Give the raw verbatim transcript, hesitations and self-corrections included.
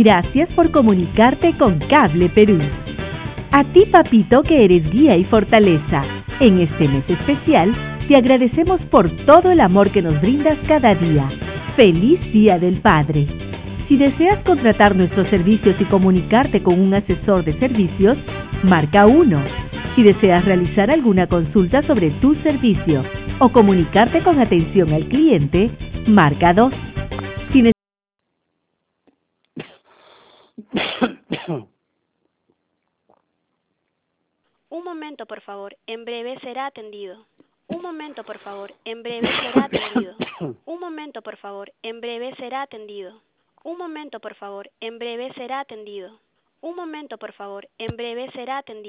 Gracias por comunicarte con Cable Perú. A ti, papito, que eres guía y fortaleza. En este mes especial, te agradecemos por todo el amor que nos brindas cada día. ¡Feliz Día del Padre! Si deseas contratar nuestros servicios y comunicarte con un asesor de servicios, marca uno. Si deseas realizar alguna consulta sobre tu servicio o comunicarte con atención al cliente, marca dos. Si Un momento, por favor. En breve será atendido. Un momento, por favor. En breve será atendido. Un momento, por favor. En breve será atendido. Un momento, por favor. En breve será atendido. Un momento, por favor. En breve será atendido.